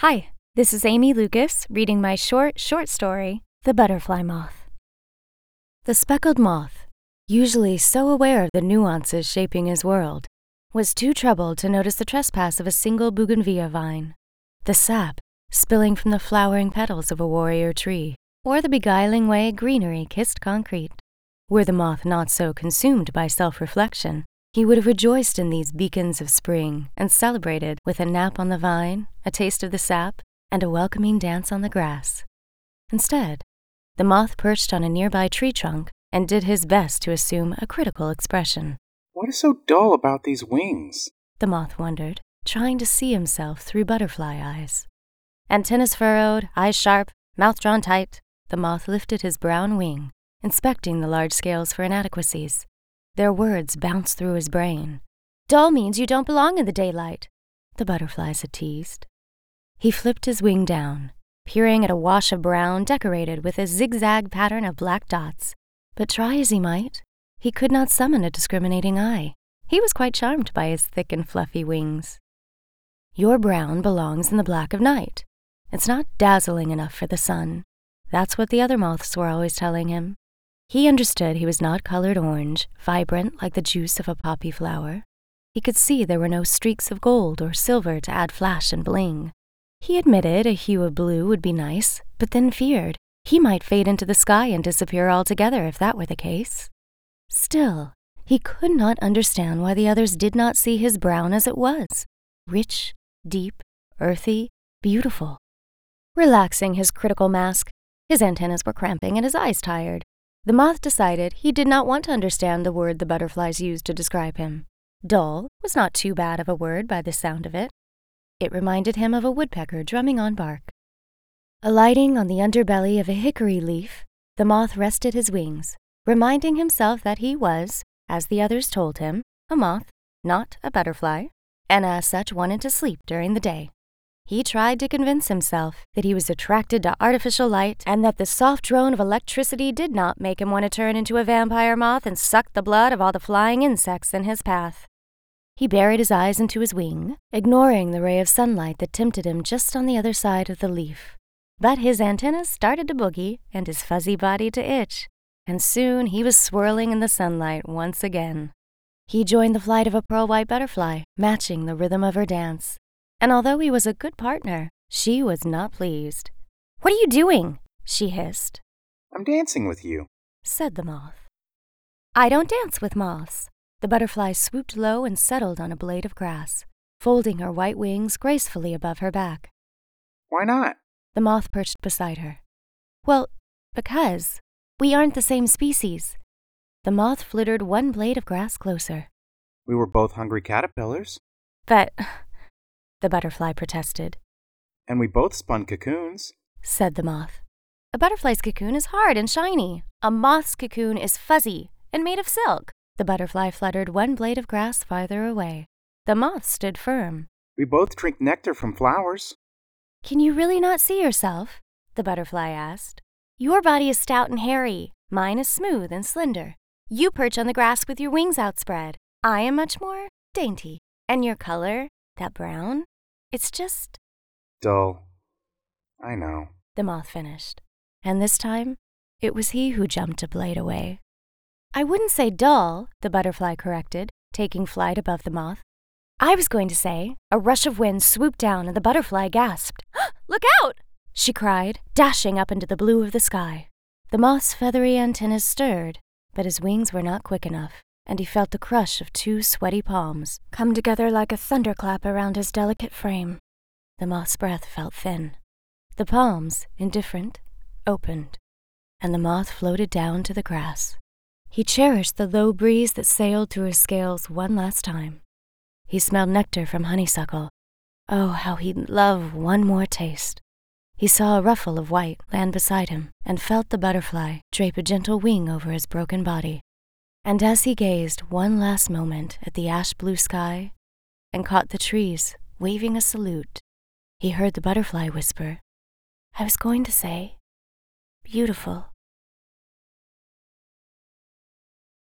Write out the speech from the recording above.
Hi, this is Amy Lucas reading my short story, The Butterfly Moth. The speckled moth, usually so aware of the nuances shaping his world, was too troubled to notice the trespass of a single bougainvillea vine, the sap spilling from the flowering petals of a warrior tree, or the beguiling way greenery kissed concrete. Were the moth not so consumed by self-reflection, he would have rejoiced in these beacons of spring and celebrated with a nap on the vine, a taste of the sap, and a welcoming dance on the grass. Instead, the moth perched on a nearby tree trunk and did his best to assume a critical expression. What is so dull about these wings? The moth wondered, trying to see himself through butterfly eyes. Antennas furrowed, eyes sharp, mouth drawn tight, the moth lifted his brown wing, inspecting the large scales for inadequacies. Their words bounced through his brain. "Dull means you don't belong in the daylight," the butterflies had teased. He flipped his wing down, peering at a wash of brown decorated with a zigzag pattern of black dots. But try as he might, he could not summon a discriminating eye. He was quite charmed by his thick and fluffy wings. "Your brown belongs in the black of night. It's not dazzling enough for the sun." That's what the other moths were always telling him. He understood he was not colored orange, vibrant like the juice of a poppy flower. He could see there were no streaks of gold or silver to add flash and bling. He admitted a hue of blue would be nice, but then feared he might fade into the sky and disappear altogether if that were the case. Still, he could not understand why the others did not see his brown as it was, rich, deep, earthy, beautiful. Relaxing his critical mask, his antennas were cramping and his eyes tired. The moth decided he did not want to understand the word the butterflies used to describe him. Dull was not too bad of a word by the sound of it. It reminded him of a woodpecker drumming on bark. Alighting on the underbelly of a hickory leaf, the moth rested his wings, reminding himself that he was, as the others told him, a moth, not a butterfly, and as such wanted to sleep during the day. He tried to convince himself that he was attracted to artificial light and that the soft drone of electricity did not make him want to turn into a vampire moth and suck the blood of all the flying insects in his path. He buried his eyes into his wing, ignoring the ray of sunlight that tempted him just on the other side of the leaf. But his antennas started to boogie and his fuzzy body to itch, and soon he was swirling in the sunlight once again. He joined the flight of a pearl-white butterfly, matching the rhythm of her dance. And although he was a good partner, she was not pleased. "What are you doing?" she hissed. "I'm dancing with you," said the moth. "I don't dance with moths." The butterfly swooped low and settled on a blade of grass, folding her white wings gracefully above her back. "Why not?" The moth perched beside her. "Well, because we aren't the same species." The moth flittered one blade of grass closer. "We were both hungry caterpillars." "But," the butterfly protested. "And we both spun cocoons," said the moth. "A butterfly's cocoon is hard and shiny. A moth's cocoon is fuzzy and made of silk." The butterfly fluttered one blade of grass farther away. The moth stood firm. "We both drink nectar from flowers." "Can you really not see yourself?" the butterfly asked. "Your body is stout and hairy. Mine is smooth and slender. You perch on the grass with your wings outspread. I am much more dainty. And your color, that brown, it's just..." "Dull. I know," the moth finished. And this time, it was he who jumped a blade away. "I wouldn't say dull," the butterfly corrected, taking flight above the moth. "I was going to say," a rush of wind swooped down and the butterfly gasped. "Look out!" she cried, dashing up into the blue of the sky. The moth's feathery antennas stirred, but his wings were not quick enough, and he felt the crush of two sweaty palms come together like a thunderclap around his delicate frame. The moth's breath felt thin. The palms, indifferent, opened, and the moth floated down to the grass. He cherished the low breeze that sailed through his scales one last time. He smelled nectar from honeysuckle. Oh, how he'd love one more taste. He saw a ruffle of white land beside him and felt the butterfly drape a gentle wing over his broken body. And as he gazed one last moment at the ash-blue sky and caught the trees waving a salute, he heard the butterfly whisper, "I was going to say, beautiful."